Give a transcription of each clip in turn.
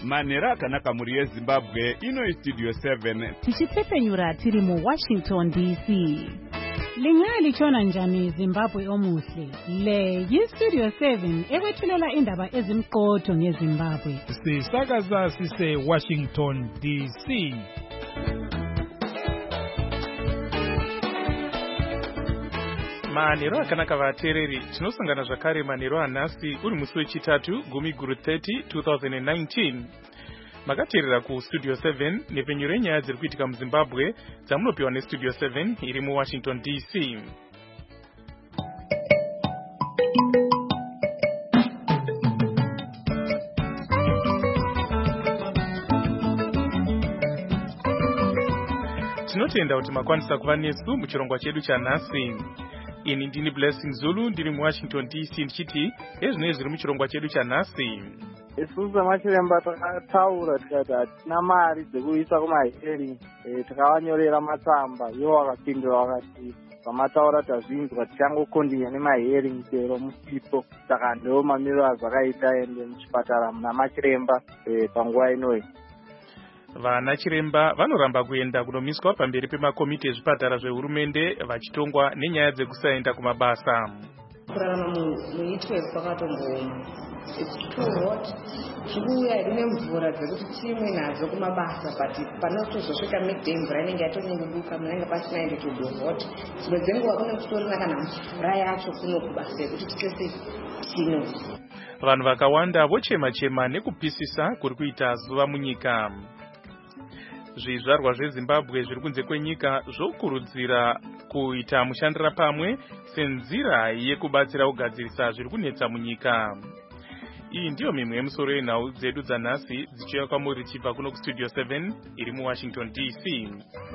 Manhero akanaka muri yeZimbabwe, ino Studio 7. Tichipfepenyura tiri muWashington DC. Lingalitshona njani Zimbabwe omuhle? Le yiStudio 7 ekwethulela indaba ezimqotho ngeZimbabwe. Sisakaza sise Washington DC. Manhero akanaka vateereri, tinosangana zvakare manhero anhasi uri musi wechitatu gumi guru 30 2019. Makateerera kuStudio 7 nepfenyuro yenyaya dziri kuitika muZimbabwe dzamunopiwa neStudio 7 iri muWashington DC. Tinotenda kuti makwanisa kuva nesu muchirongwa chedu chanhasi. Ini ndini Blessing Zulu ndiri muWashington DC ndichiti ezvinenge zviri muchirongwa chedu chanhasi. Isusu machiremba takataura tikati hatina mari dzekuisa kumahearing, takavanyorera matsamba ivo vakapindura vakati pamataura tazvinzwa tichangokondinya nemahearing chero musipo. Saka ndo mamiriro azvakaita ende muchipatara muna machiremba panguva inoyi. Vana chiremba vanoramba kuenda kunomiswa pamberi pemakomiti ezvipatara zvehurumende vachitongwa nenyaya dzekusaenda kumabasa. Kurarama muitwe kwakatombooma. It's too hot. Tikuuya rine mvura dzekuti timwe nadzo kumabasa, but panotozosvika midday mvura inenge yatonyengeduka, munenge pasinaende to be hot. Dzimwe dzenguva kune kutorina kana mvura yacho kuno kubasa yekuti tikese tino. Vanhu vakawanda vochema-chema nekupisisa kuri kuita zuva munyika. Zvizvarwa zveZimbabwe zviri kunze kwenyika zvokurudzira kuita mushandira pamwe senzira yekubatsira kugadzirisa zviri kunetsa munyika. Iyi ndiyo mimwe yemusoro yenhau dzedu dzanhasi dzichiuya kwamuri chibva kuno kuStudio 7 iri muWashington DC.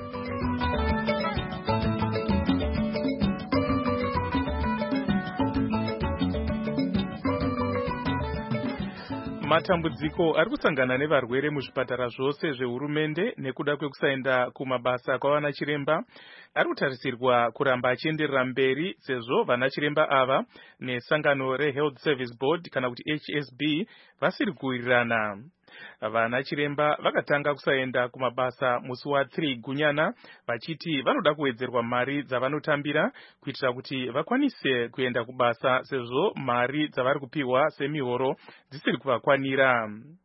Matambudziko ari kusangana nevarwere muzvipatara zvose zvehurumende nekuda kwekusaenda kumabasa kwavana chiremba ari kutarisirwa kuramba achienderera mberi, sezvo vana chiremba ava nesangano reHealth Service Board kana kuti HSB vasiri kuwirirana. Vana chiremba vakatanga kusaenda kumabasa musi wa3 gunyana vachiti vanoda kuwedzerwa mari dzavanotambira kuitira kuti vakwanise kuenda kubasa, sezvo mari dzavari kupiwa semihoro dzisiri kuvakwanira.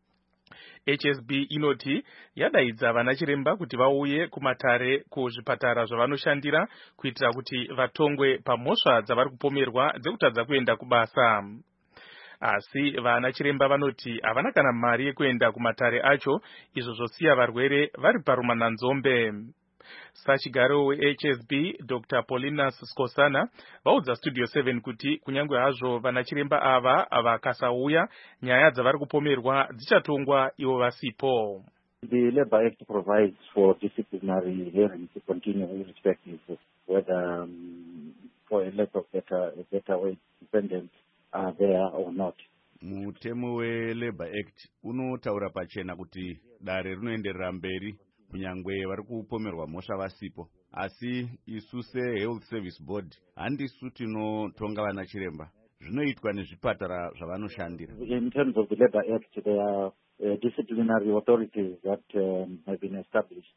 HSB inoti yadaidza vana chiremba kuti vauye kumatare kuzvipatara zvavanoshandira kuitira kuti vatongwe pamhosva dzavari kupomerwa dzekutadza kuenda kubasa. Asi vana chiremba vanoti havana kana mari yekuenda kumatare acho, izvo zvosiya varwere vari parumananzombe. Sachigaro weHSB Dr. Paulinus Skosana vaudza Studio 7 kuti kunyangwe hazvo vana chiremba ava vakasauya, nyaya dzavari kupomerwa dzichatongwa ivo vasipo. The Labour Act provides for disciplinary hearings to continue irrespective of whether for a lack of better way defendants are there or not. Mutemo weLabour Act unotaura pachena kuti dare rinoenderera mberi kunyangwe vari kupomerwa mhosva vasipo. Asi isu seHealth Service Board handisu tinotonga vana chiremba, zvinoitwa nezvipatara zvavanoshandira. In terms of the Labour Act, there are disciplinary authorities that have been established,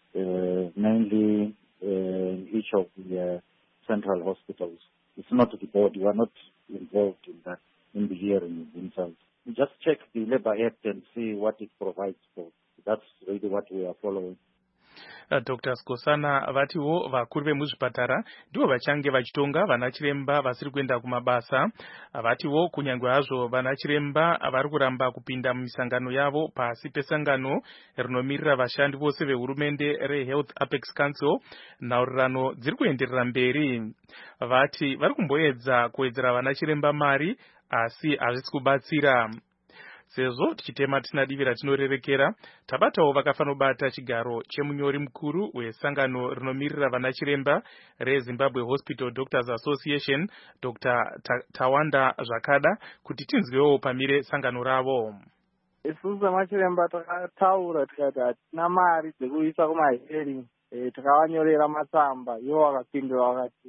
mainly in each of the central hospitals. It's not the board. We are not involved in that, in the hearing themselves. Just check the Labour Act and see what it provides for. That's really what we are following. Dr. Skosana vatiwo vakuru vemuzvipatara ndivo vachange vachitonga vana chiremba vasiri kuenda kumabasa. Vatiwo kunyangwe hazvo vana chiremba vari kuramba kupinda mumisangano yavo pasi pesangano rinomirira vashandi vose vehurumende reHealth Apex Council, nhaurirano dziri kuenderera mberi. Vati vari kumboedza kuwedzera vana chiremba mari, asi hazvisi kubatsira. Sezvo tichitema tisina divi ratinorerekera, tabatawo vakafanobata chigaro chemunyori mukuru wesangano rinomirira vana chiremba reZimbabwe Hospital Doctors Association, Dr. Tawanda Zvakada, kuti tinzwewo pamire sangano ravo. Isusu machiremba takataura tikati hatina mari dzekuisa kumahearing, takavanyorera matsamba ivo vakapindura vakati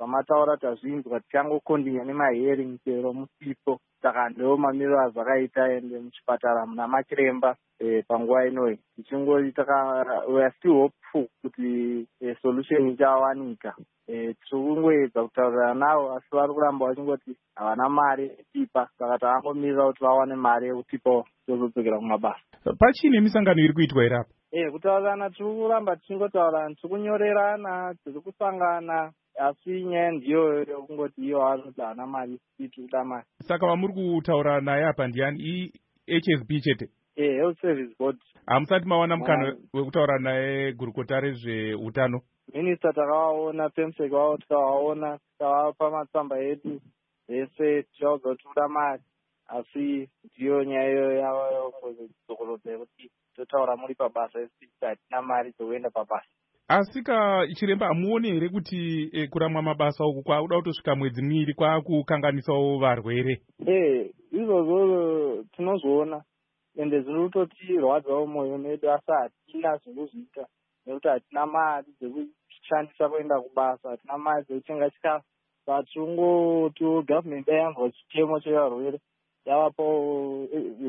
pamataura tazvinzwa tichangokondinya nemahearing chero musipo. Saka ndo mamiriro azvakaita ende muchipatara muna machiremba panguva inoyi tichingoti we are still hopeful kuti solution ichawanika. Tiri kungoedza kutaurira navo asi vari kuramba vachingoti havana mari yekutipa, saka tavangomirira kuti vawane mari yekutipawo tozodzokera kumabasa. Pachine misangano iri kuitwa here apa? Kutaurirana tiri kuramba tichingotaurirana, tiri kunyorerana, tiri kusangana, asi nyaya ndiyo kungoti iyo vanoti havana mari tiri kuda mari. Saka vamuri kutaura naye apa ndiani? HSB chete? Health Service Board. Hamusati mawana mukana wekutaura naye gurukota rezveutano? Minista takavaona, PEMSEC wavo tikavaona, tikavapa matsamba edu vese tichaudza kuti toda mari, asi ndiyo nyaya iyo yavo yokuzokorodzera yekuti totaura muri pabasa esi hatina mari dzokuenda pabasa. Asi chiremba hamuoni here kuti kuramwa mabasa uku kwakuda kutosvika mwedzi miviri kwakukanganisawo varwere? Izvozvo tinozviona ende zviri kutotirwadzawo mwoyo medu, asi hatina zvekuzviita nekuti hatina mari dzekushandisa kuenda kubasa, hatina mari dzekutenga chikafu. Saka tiri gavhumende yanzwa chitemo chevarwere yavapawo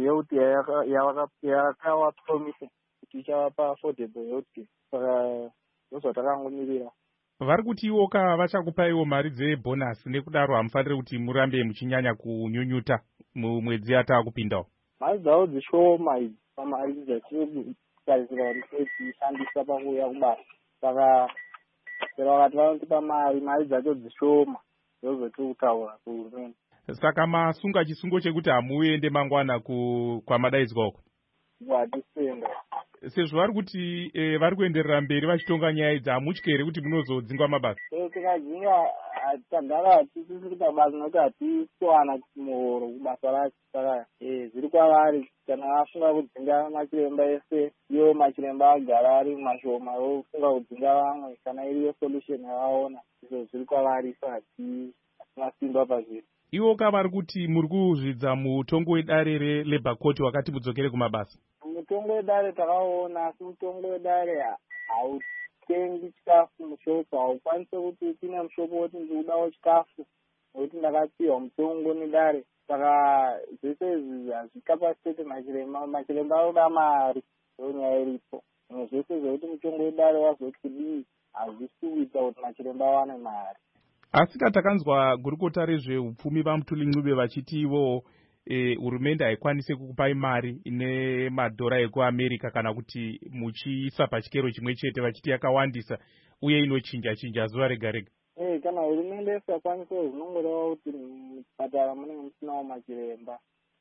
health yakavapromisa kuti ichavapa affordable healthcare. Saka ndozvatakangomirira. Vari kuti iwoka vachakupaiwo mari dzebhonasi, nekudaro hamufaniri kuti murambe muchinyanya kunyunyuta mumwedzi yatakupindawo? Mari dzavo dzishoma idzi pamari dzatinotarisira kuti tichishandisa pakuuya kubasa. Saka chero vakati vanotipa mari dzacho dzishoma, ndozvatiri kutaura kuhurumende. Saka masunga chisungo chekuti hamuende mangwana kwamadaidzwa uko? Hatikuenda. Sezvo vari kuti vari kuenderera mberi vachitonga nyaya idzi, hamutyi here kuti munozodzingwa mabasa? Tikadzinga tagara hatisisikuita basa nokuti hatikuwana muhoro kubasa racho. Saka zviri kwavari kana vafunga kudzinga machiremba ese, iwo machiremba agara ari mashoma vofunga kudzinga vamwe, kana iriyo solution yavaona, izvo zviri kwavari. So hatina simba pazviri. Iwoka vari kuti muri kuzvidza mutongo wedare reLabour Court wakati mudzokere kumabasa? Mutongo wedare takaona, asi mutongo wedare hautengi chikafu mushopo, haukwanise kuti upine mushopo woti ndikudawo chikafu nokuti ndakapiwa mutongo nedare. Saka zvese izvi hazvikapasitete machiremba, machiremba anoda mari, ndonyaya iripo. Zvese zvekuti mutongo wedare wazoti kudii hazvisi kuita kuti machiremba awane mari. Asi takanzwa gurukota rezveupfumi vaMutuli Ncube vachiti ivo hurumende haikwanise kukupai mari ine madhora ekuAmerica kana kuti muchiisa pachikero chimwe chete, vachiti yakawandisa uye inochinja zuva rega rega. Kana hurumende isingakwanise zvinongoreva kuti muchipatara munenge musinawo machiremba.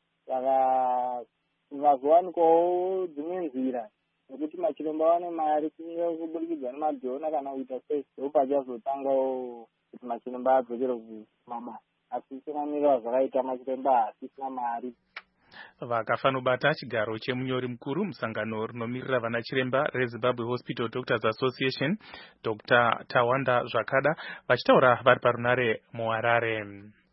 Saka kungazowanikwawo dzimwe nzira nekuti machiremba wane mari, kunge kuburikidza nemadhona kana kuita sei, ndopachazotangawo kuti machiremba adzokere kumabasa. Asi tinomirira zvakaita machiremba hasisina mari. Vakafanobata chigaro chemunyori mukuru musangano rinomirira vana chiremba reZimbabwe Hospital Doctors Association, Dr. Tawanda Zvakada, vachitaura vari parunare muHarare.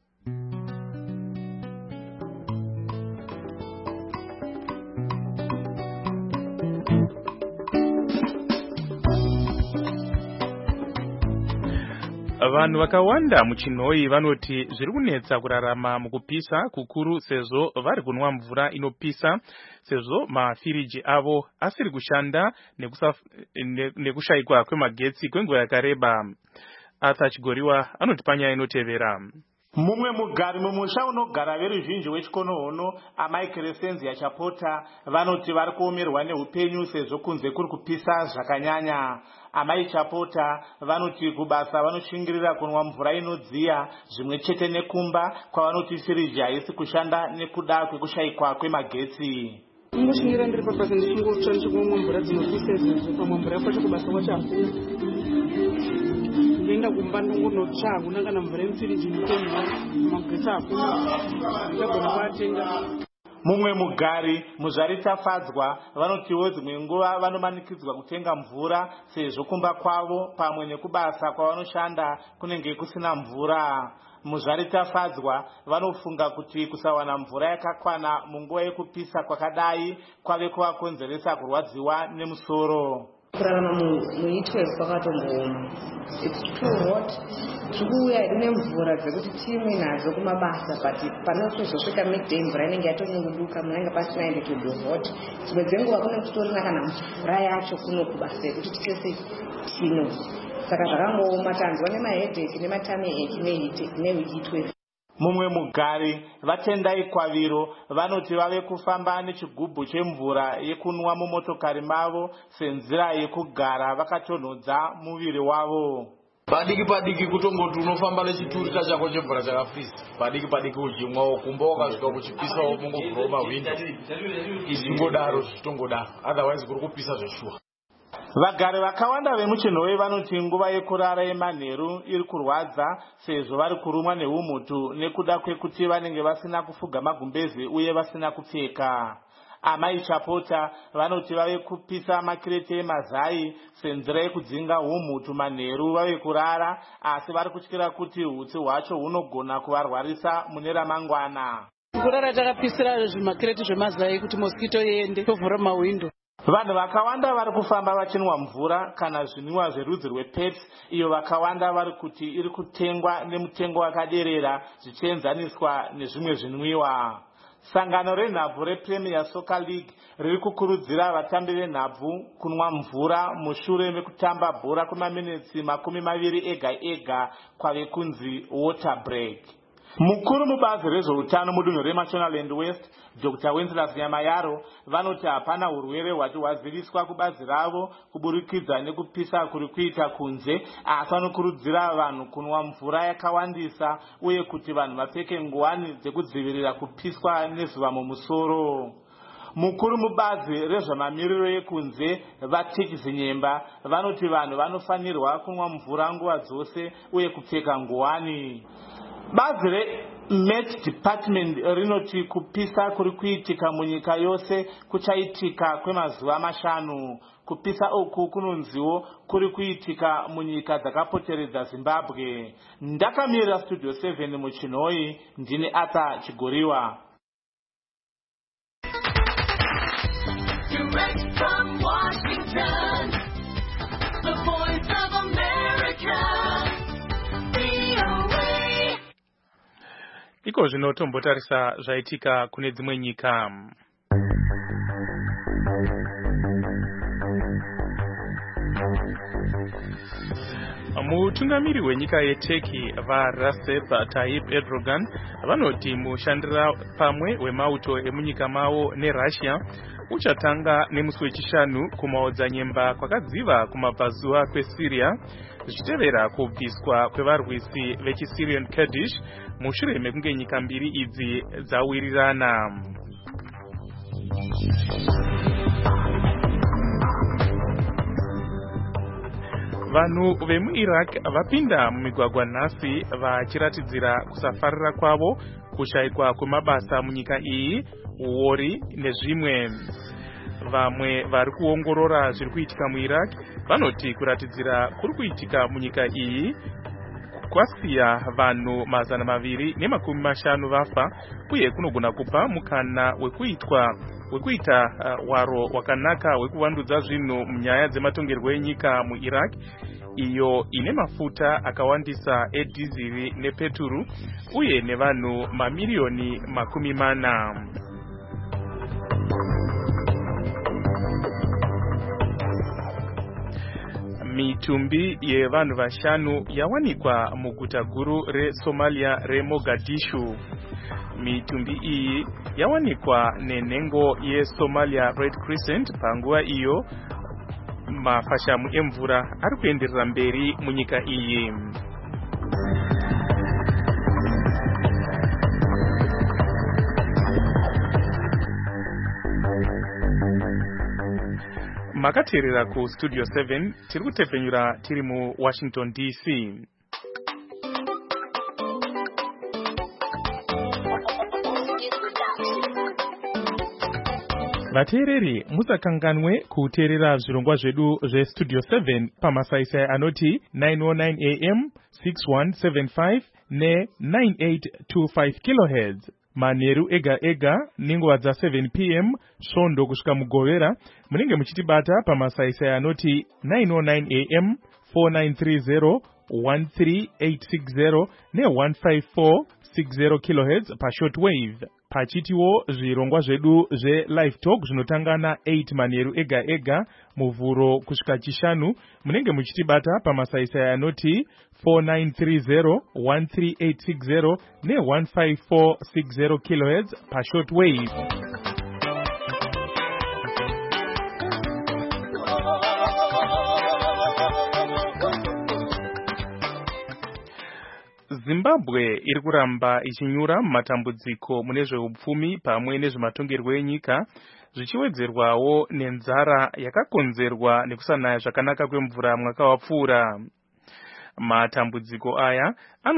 Vanhu vakawanda muchinhoi vanoti zviri kunetsa kurarama mukupisa kukuru sezvo vari kunwa mvura inopisa, sezvo mafiriji avo asiri kushanda nekushayikwa kwemagetsi kwenguva yakareba. Arthur Chigoriwa anoti panyaya inotevera. Mumwe mugari mumusha unogara veruzhinji wechikonohono amai Crescencia Chapota vanoti vari kuomerwa neupenyu sezvo kunze kuri kupisa zvakanyanya. Amai Chapota vanoti kubasa vanoshingirira kunwa mvura inodziya zvimwe chete nekumba kwavanoti firiji haisi kushanda nekuda kwekushayikwa kwemagetsi. Ndingoshingira ndiri pabasa ndichingotsva ndichikumwa mvura dzinopisa izvozvo, pamwe mvura kwacho kubasa kwacho hakuna. Ndenda kumba ndongonotsva hakuna kana mvura yemufiriji inotonhwa, magetsi hakuna, ndagona kuatenga. Mumwe mugari muzvaritafadzwa vanotiwo dzimwe nguva vanomanikidzwa kutenga mvura sezvo kumba kwavo pamwe nekubasa kwavanoshanda kunenge kusina mvura. Muzvaritafadzwa vanofunga kuti kusawana mvura yakakwana munguva yekupisa kwakadai kwave kuvakonzeresa kurwadziwa nemusoro. kurarama mu12 kwakatombooma. It's too hot. Tikuuya rine mvura dzekuti timwe nadzo kumabasa, but panotozosvika midday mvura inenge yatonyenguduka, munenge pasinaende to be hot. Dzimwe dzenguva kune kutorina kana mvura yacho kuno kubasa yekuti tisese tino. Saka zvakangooma, tanzwa nemaheadache nematummy ache nevhiki 12. Mumwe mugari vatendai kwaviro vanoti vave kufamba nechigubhu chemvura yekunwa mumotokari mavo senzira yekugara vakatonhodza muviri wavo. Padiki kutongoti unofamba nechituri chako chemvura chakafrisa. Padiki uchimwa kumba wakasvika kuchipisa mungovhura mahwindo. Izvingodaro zvitongodaro. Otherwise kuri kupisa zveshuwa. Vagari vakawanda vemuchinhoi vanoti nguva yekurara yemanheru iri kurwadza sezvo vari kurumwa neumutu nekuda kwekuti vanenge vasina kufuga magumbezi uye vasina kupfeka. Amai Chapota vanoti vave kupisa makirete emazai senzira yekudzinga umutu manheru vave kurara, asi vari kutyira kuti hutsi hwacho hunogona kuvarwarisa mune ramangwana. Kurara takapisira zvimakireti zvemazai kuti mosquito iende, tovhura mahwindo. Vanhu vakawanda vari kufamba vachinwa mvura kana zvinwiwa zverudzi rwepepsi, iyo vakawanda vari kuti iri kutengwa nemutengo wakaderera zvichienzaniswa nezvimwe zvinwiwa. Sangano renhabvu rePremier Soccer League riri kukurudzira vatambi venhabvu kunwa mvura mushure mekutamba bhora kwemaminitsi 20 ega ega kwave kunzi water break. Mukuru mubazi rezveutano mudunhu reMashonaland West, Dr. Wenceslas Nyamayaro, vanoti hapana urwere hwati hwaziviswa kubazi ravo kuburikidza nekupisa kuri kuita kunze, asi vanokurudzira vanhu kunwa mvura yakawandisa uye kuti vanhu vapfeke nguwani dzekudzivirira kupiswa nezuva mumusoro. Mukuru mubazi rezvamamiriro ekunze vaTechizinyemba vanoti vanhu vanofanirwa kunwa mvura nguva dzose uye kupfeka nguwani. Bazi reMet Department rinoti kupisa kuri kuitika munyika yose kuchaitika kwemazuva 5. Kupisa uku kunonziwo kuri kuitika munyika dzakapoteredza Zimbabwe. Ndakamirira Studio 7 muchinhoi, ndine Arthur Chigoriwa. Direct from Washington, the voice of America. Iko zvino tombotarisa zvaitika kune dzimwe nyika. Mutungamiri wenyika yeTurkey vaRecep Tayyip Erdogan vanoti mushandira pamwe wemauto emunyika mavo neRussia uchatanga nemusi wechishanu kumaodzanyemba kwakadziva kumabvazuva kweSyria zvichitevera kubviswa kwevarwisi vechiSyrian Kurdish mushure mekunge nyika mbiri idzi dzawirirana. Vanhu vemuIraq vapinda mumigwagwa nhasi vachiratidzira kusafarira kwavo kushayikwa kwemabasa munyika iyi, uori nezvimwe. Vamwe vari kuongorora zviri kuitika muIraq vanoti kuratidzira kuri kuitika munyika iyi kwasiya vanhu 250 vafa uye kunogona kupa mukana wekuita waro wakanaka wekuvandudza zvinhu munyaya dzematongerwo enyika muIraq iyo ine mafuta akawandisa edhiziri nepeturu uye nevanhu mamiliyoni 40. Mitumbi yevanhu 5 yawanikwa muguta guru reSomalia reMogadishu. Mitumbi iyi yawanikwa nenhengo yeSomalia Red Crescent panguva iyo mafashamu emvura ari kuenderera mberi munyika iyi. Makateerera ku Studio 7 tiri kutepfenyura tiri mu Washington DC. Vateereri musakanganwe kuteerera zvirongwa zvedu zveStudio 7 pamasaisai anoti 909 AM, 6175 ne 9825 kHz. manheru ega ega nenguva dza7 pm svondo kusvika mugovera. Munenge muchitibata pamasaisai anoti 909 am 4930 13860 ne15460 kHz pashortwave. Pachitiwo zvirongwa zvedu zve-live talk zvinotanga na8 manheru ega ega muvhuro kusvika chishanu. Munenge muchitibata pamasaisai anoti 4930 13860 ne15460 kHz pashortwave. Zimbabwe iri kuramba ichinyura matambudziko mune zveupfumi pamwe nezvematongerwo enyika, zvichiwedzerwawo nenzara yakakonzerwa nekusanaya zvakanaka kwemvura mwaka wapfuura. Matambudziko aya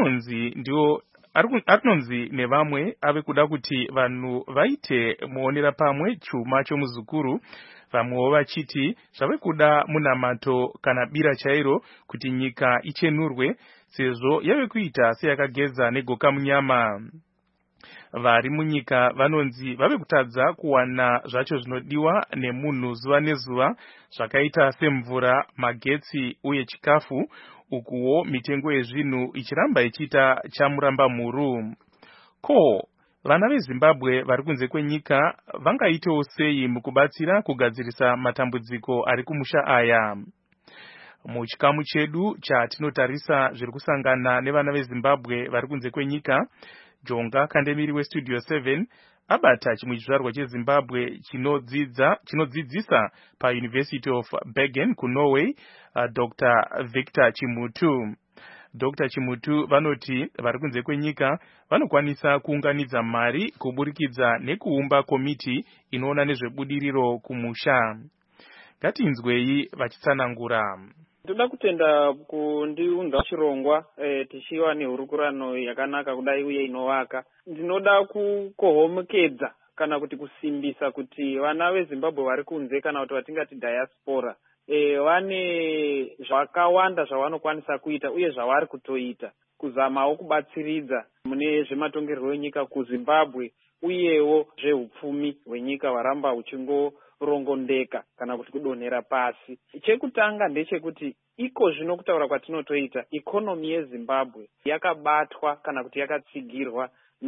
anonzi nevamwe ave kuda kuti vanhu vaite muonera pamwe chuma chomuzukuru, vamwewo vachiti zvave kuda munamato kana bira chairo kuti nyika ichenurwe sezvo yave kuita seyakageza negoka munyama. Vari munyika vanonzi vave kutadza kuwana zvacho zvinodiwa nemunhu zuva nezuva, zvakaita semvura, magetsi uye chikafu, ukuwo mitengo yezvinhu ichiramba ichiita chamuramba mhuru. Ko, vana veZimbabwe vari kunze kwenyika vangaitewo sei mukubatsira kugadzirisa matambudziko ari kumusha aya? Muchikamu chedu chatinotarisa zviri kusangana nevana veZimbabwe vari kunze kwenyika, Jonga Kandemiri weStudio 7 abata chimwe chizvarwa cheZimbabwe chinodzidzisa paUniversity of Bergen kuNorway, Dr. Victor Chimutu. Dr. Chimutu vanoti vari kunze kwenyika vanokwanisa kuunganidza mari kuburikidza nekuumba komiti inoona nezvebudiriro kumusha. Ngatinzwei vachitsanangura. Toda kutenda kundiunza chirongwa tichiwa nehurukurano yakanaka kudai uye inovaka. Ndinoda kukohomekedza kana kuti kusimbisa kuti vana veZimbabwe vari kunze kana kuti vatingati diaspora vane zvakawanda zvavanokwanisa kuita uye zvavari kutoita kuzamawo kubatsiridza mune zvematongerwo enyika kuZimbabwe uyewo zveupfumi hwenyika hwaramba huchingorongondeka kana kuti kudonhera pasi. Chekutanga ndechekuti iko zvino kutaura kwatinotoita ikonomi yeZimbabwe yakabatwa kana kuti yakatsigirwa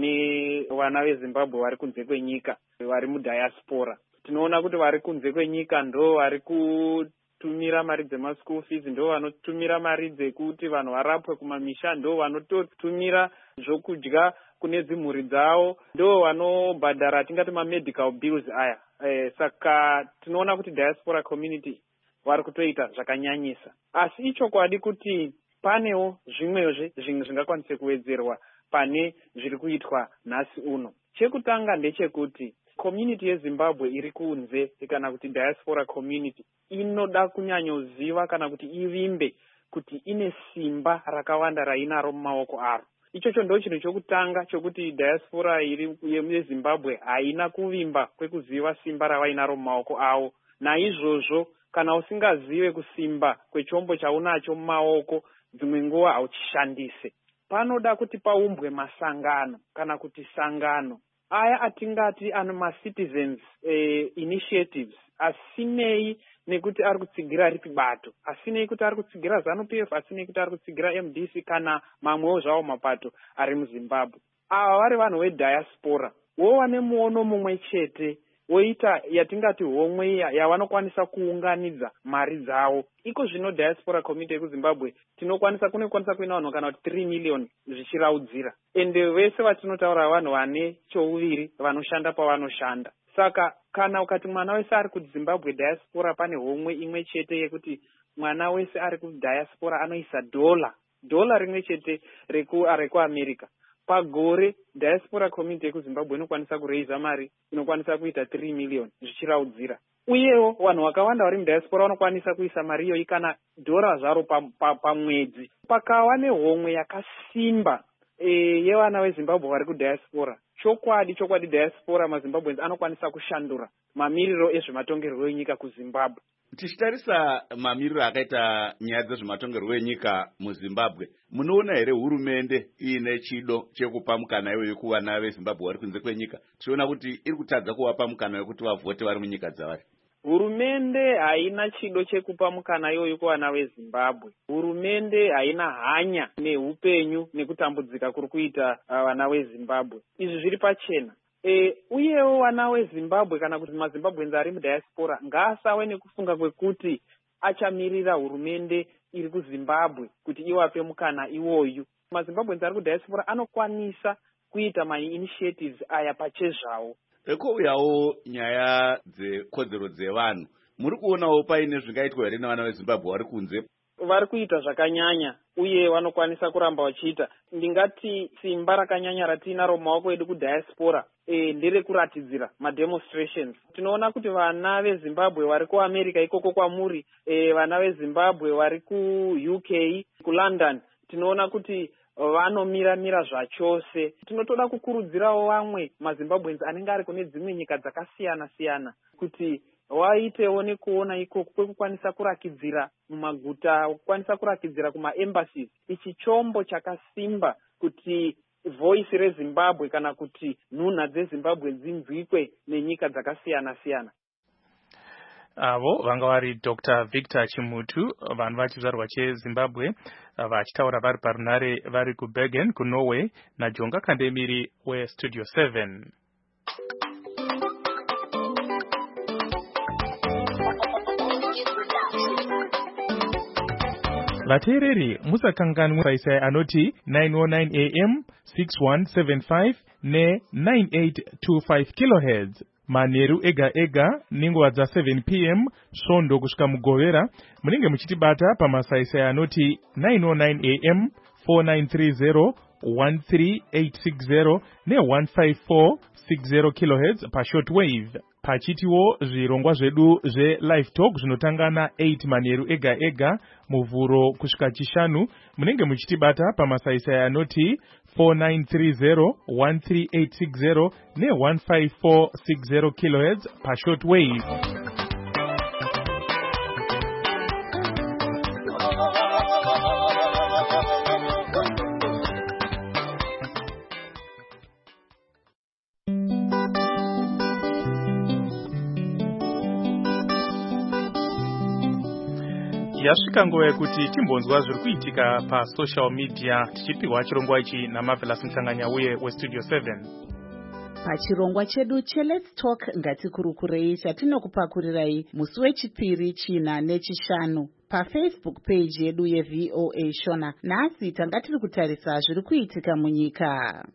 nevana veZimbabwe vari kunze kwenyika vari mudiaspora. Tinoona kuti vari kunze kwenyika ndo vari kutumira mari dzemaschool fees, ndo vanotumira mari dzekuti vanhu varapwe kumamisha, ndo vanototumira zvokudya kune dzimhuri dzavo, ndo vanobhadhara tingati mamedical bills aya. Saka tinoona kuti diaspora community vari kutoita zvakanyanyisa. Asi ichokwadi kuti panewo zvimwezve zvinhu zvingakwanise kuwedzerwa pane zviri kuitwa nhasi uno. Chekutanga ndechekuti community yeZimbabwe iri kunze kana kuti diaspora community inoda kunyanyoziva kana kuti ivimbe kuti ine simba rakawanda rainaro mumaoko aro. Ichocho ndo chinhu chokutanga chokuti diaspora iri yeZimbabwe haina kuvimba kwekuziva simba ravainaro mumaoko avo. Naizvozvo kana usingazive kusimba kwechombo chaunacho mumaoko, dzimwe nguva hauchishandise. Panoda kuti paumbwe masangano kana kuti sangano aya atingati ano ma-citizens initiatives, asinei nekuti ari kutsigira ripi bato, asinei kuti ari kutsigira ZANU-PF, asinei kuti ari kutsigira MDC kana mamwewo zvawo mapato ari muZimbabwe. Ava vari vanhu vediaspora, wova nemuono mumwe chete, woita yatingati homwe yavanokwanisa kuunganidza mari dzavo. Iko zvino diaspora community yekuZimbabwe kunokwanisa kuina vanhu kana kuti 3 million zvichiraudzira. Ende vese vatinotaura vanhu vane chouviri vanoshanda pavanoshanda. Saka kana ukati mwana wese ari kuZimbabwe diaspora pane homwe imwe chete yekuti mwana wese ari kudiaspora anoisa dola rimwe chete rekuAmerica. Pagore diaspora community yekuZimbabwe inokwanisa kureiza mari inokwanisa kuita 3 million zvichiraudzira. Uyewo vanhu vakawanda vari mudiaspora vanokwanisa kuisa mari iyoyi kana $, zvaro pamwedzi. Pakava nehomwe yakasimba yevana vezimbabwe vari kudiaspora. Chokwadi diaspora mazimbabweans anokwanisa kushandura mamiriro ezvematongerwo enyika kuzimbabwe. Tichitarisa mamiriro akaita nyaya dzezvematongerwo enyika muzimbabwe, munoona here hurumende iine chido chekupa mukana iwoyo kuvana vezimbabwe vari kunze kwenyika? Tichiona kuti iri kutadza kuvapa mukana wekuti vavhote vari munyika dzavari. Hurumende haina chido chekupa mukana iwoyo kuvana vezimbabwe. Hurumende haina hanya neupenyu nekutambudzika kuri kuita vana vezimbabwe. Izvi zviri pachena. Uyewo vana vezimbabwe kana kuti mazimbabwenzi ari mudiaspora ngaasave nekufunga kwekuti achamirira hurumende iri kuzimbabwe kuti iwape mukana iwoyu. Mazimbabwenzi ari kudiaspora anokwanisa kuita mainitiatives aya pachezvawo. Ekouyawo nyaya dzekodzero dzevanhu, muri kuonawo paine zvingaitwa here nevana vezimbabwe vari kunze? Vari kuita zvakanyanya uye vanokwanisa kuramba vachiita. Ndingati simba rakanyanya ratinaro mumaoko edu kudiaspora nderekuratidzira mademonstrations. Tinoona kuti vana vezimbabwe vari kuamerica ikoko kwamuri, vana vezimbabwe vari kuUK, kuLondon, tinoona kuti vanomira zvachose. Tinotoda kukurudzirawo vamwe mazimbabwenzi anenge ari kune dzimwe nyika dzakasiyana-siyana kuti waitewo nekuona ikoko kwekukwanisa kurakidzira mumaguta, kukwanisa kurakidzira kumaembassies. Ichi chombo chakasimba kuti voice reZimbabwe kana kuti nhunha dzeZimbabwe dzinzwikwe nenyika dzakasiyana-siyana. Avo vanga vari Dr. Victor Chimutu, vanhu vachizvarwa cheZimbabwe, vachitaura vari parunare vari kuBergen kuNorway, naJonga Kandemiri weStudio 7. Vateereri musakanganwe saisai anoti 909 AM 6175 ne9825 kHz manheru ega nenguva dza7 PM svondo kusvika mugovera. Munenge muchitibata pamasaisai anoti 909 AM 4930 13860 ne15460 kHz pashortwave. Pachitiwo zvirongwa zvedu zve-live talk zvinotanga na8 manheru ega muvhuro kusvika chishanu. Munenge muchitibata pamasaisai anoti 4930 13860 ne15460 kHz pashortwave. Yasvika nguva yekuti timbonzwa zviri kuitika pasocial media, tichipihwa chirongwa ichi naMarvelous Mtsanganya uye weStudio 7. Pachirongwa chedu cheLet's Talk ngatikurukurei chatinokupakurirai musi wechipiri, china nechishanu paFacebook page yedu yeVOA Shona. Nhasi tanga tiri kutarisa zviri kuitika munyika.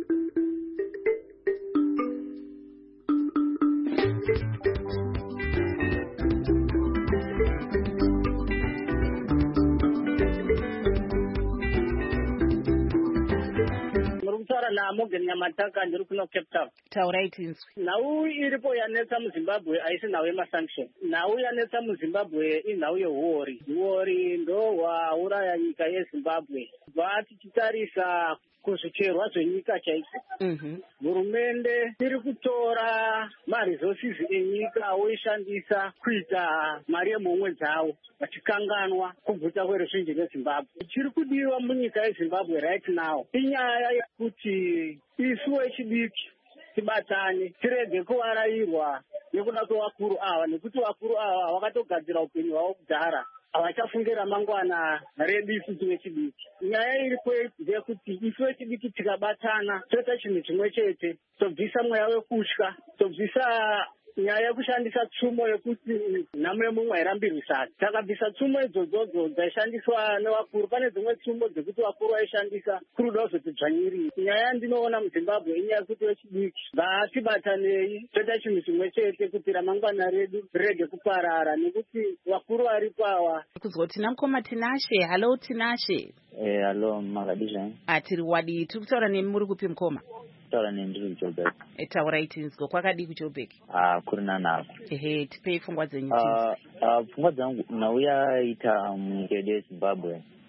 Morgan Nyamataka ndiri kuno Cape Town. Taurai tinzwi. Nhau iripo yanetsa muZimbabwe haisi nhau yemasanction. Nhau yanetsa muZimbabwe inhau yehuori. Huori ndo hwauraya nyika yeZimbabwe. Kubva tichitarisa kuzvicherwa zvenyika chaiko. Hurumende iri kutora maresources enyika woishandisa kuita mari yemhomwe dzawo, vachikanganwa kuguta kweruzhinji rweZimbabwe. Chiri kudiwa munyika yeZimbabwe right now inyaya yekuti isu vechidiki tibatane, tirege kuvarairwa nekuda kwevakuru ava, nekuti vakuru ava vakatogadzira upenyu hwavo kudhara, havachafungira mangwana redu isusu vechidiki. Nyaya iri ndeyekuti isu vechidiki tikabatana toita chinhu chimwe chete, tobvisa mweya wekutya, tobvisa nyaya yekushandisa tsumo yekuti nhamo yemumwe hairambirwisani. Takabvisa tsumo idzodzo dzaishandiswa nevakuru. Pane dzimwe tsumo dzekuti vakuru vaishandisa kuruda kuzotidzvanyirira. Nyaya yandinoona muZimbabwe inyaya yekuti vechidiki ngatibatanei toita chinhu chimwe chete kuti ramangwana redu rirege kuparara, nekuti vakuru varipo ava. Kuzwa tina mukoma Tinashe. Halo Tinashe. Halo Makadizha. Tiri wadi, tiri kutaura nemi muri kupi mukoma? Taura nendiri kuJoburg. Taurai tinzwi, kwakadi kuJoburg? Kuri nanako. Tipei pfungwa dzenyu. Pfungwa dzangu nhau yaita munyika yedu yeZimbabwe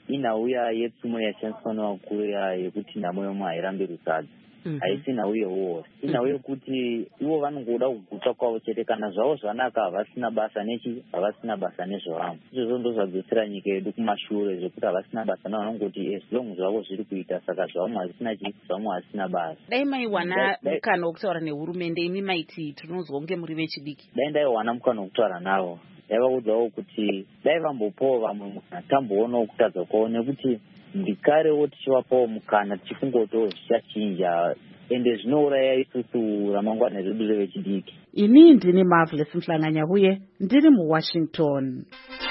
inauya yepfumo yashandiswa kuya yekuti nhamo yomwe hairambi rusadza haisi nhau yeuori inhau yekuti ivo vanongoda kuguta kwavo chete kana zvavo zvanaka havasina basa nechi havasina basa nezvavamo izvozvo ndo zvadzosera nyika yedu kumashure zvekuti havasina basa navanongoti as long zvavo zviri kuita saka zvavamo hazisina chi zvavamo hazisina basa. Dai maiwana mukana wokutaura nehurumende imi maiti tinonzwa kunge muri vechidiki? Dai ndaiwana mukana wokutaura navo ndaivaudzawo kuti dai vambopawo vamwe mukana tamboonawo kutadza kwavo nekuti ndikarewo tichivapawo mukana tichikungotawo zvichachinja ende zvinouraya isusu ramangwana redu revechidiki. Ini ndini Marvelous Mhlanganya huye ndiri muWashington.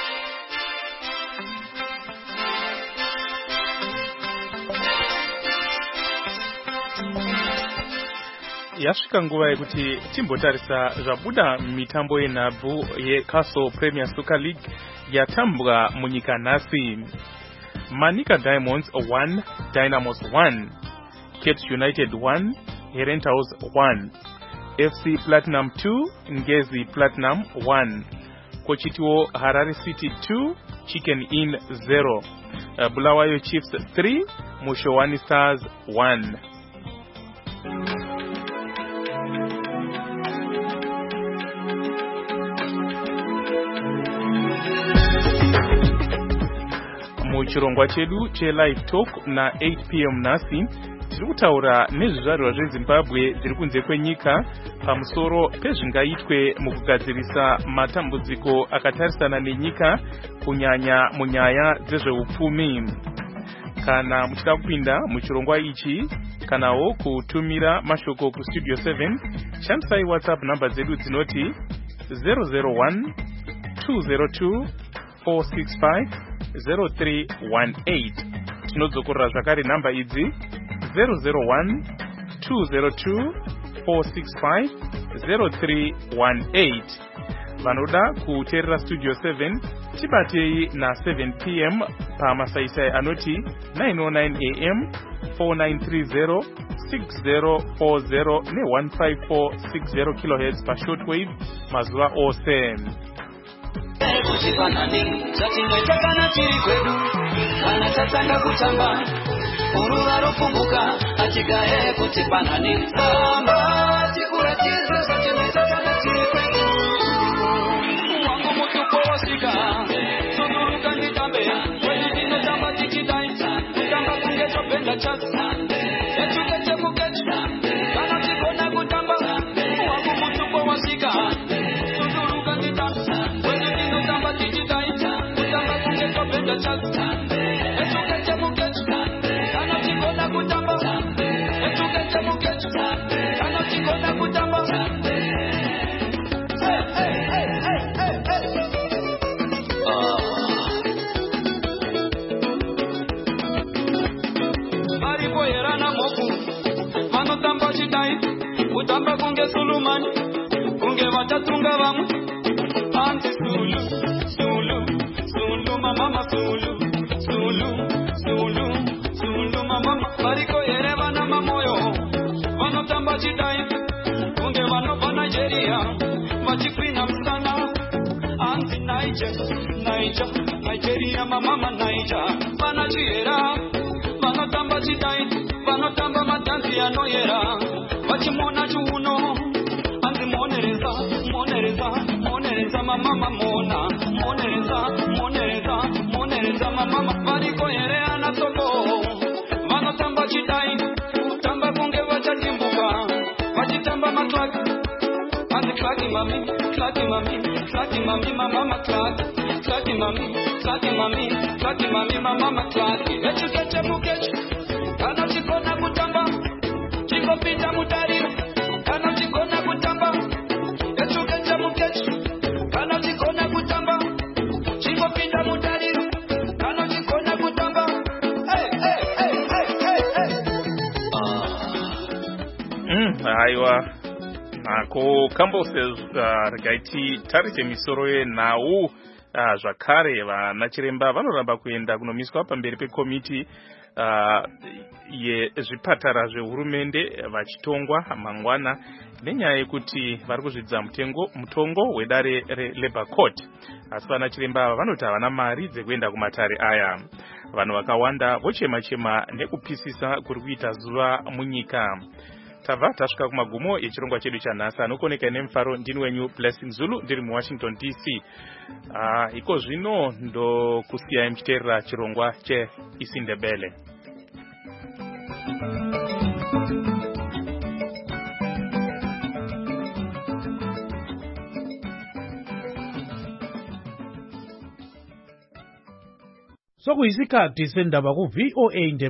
Yasvika nguva yekuti timbotarisa zvabuda mitambo yenhabvu yeCastle Premier Soccer League yatambwa munyika nhasi. Manica Diamonds 1, Dynamos 1, Cape United 1, Herentals 1, FC Platinum 2, Ngezi Platinum 1, Kochituo Harare City 2, Chicken Inn 0, Bulawayo Chiefs 3, Mushowani Stars 1. Muchirongwa chedu che-Live Talk na 8 p.m. nhasi tiri kutaura nezvizvarwa zveZimbabwe zviri kunze kwenyika pamusoro pezvingaitwe mukugadzirisa matambudziko akatarisana nenyika kunyanya munyaya dzezveupfumi. Kana muchida kupinda muchirongwa ichi kanawo kutumira mashoko kustudio 7 shandisai WhatsApp namba dzedu dzinoti 001 202 465 0318. Tinodzokorera zvakare namba idzi 001 202 465 0318. Vanoda kuteerera studio 7 tibatei na 7 p.m. pamasaisai anoti 909 am 4930 6040 ne 15460 kHz pashortwave mazuva ose. Kuchipanani chatingwetakana tiri kwedu kana tatanga kutamba uruva rofunguka achigaye kuchipanani tamba tikuratidze chatingwetakana tiri kwedu wangu mutupo wasika sunduruka nditambe kwedu tinotamba tichidaita kutamba kunge topenda chatu etukeche kukechu kana tikona kutamba wangu mutupo wasika sunduruka nditambe kutamba kunge Sulumani kunge vatatunga vamwe anti Sulu mama Sulu mama variko here vana mamoyo vanotamba chidai kunge vanobva Nigeria vachipinda musana anti Nigeria mama Niger vana chihera vanotamba chidai vanotamba madanzi anoyera vachimona chiuno anzi monereza mama mona monereza mama variko here ana tobo vanotamba chidai tamba kunge vachatimbuka vachitamba maklaki anzi klaki mami mama klaki mami mama klaki echukechemukechu kana chikona kutamba chingopinda mutariro kana chikona kutamba echukechemukechu kana chikona kutamba chingopinda mutariro kana chikona kutamba aiwa nako kambose rikaiti tarise misoro yenhau zvakare vanachiremba vanoramba kuenda kunomiswa pamberi pekomiti yezvipatara zvehurumende vachitongwa mangwana nenyaya yekuti vari kuzvidza mutongo wedare reLabour Court. Asi vanachiremba vanoti havana mari dzekuenda kumatare aya. vanhu vakawanda vochema-chema nekupisisa kuri kuita zuva munyika. Tabva tasvika kumagumo echirongwa chedu chanhasi. Anokoneka nemufaro ndini wenyu Blessing Zulu ndiri muWashington DC. Iko zvino ndokusiyai muchiteerera chirongwa cheIsindebele. Sokuyisikhathi sendaba ku VOA Indebele.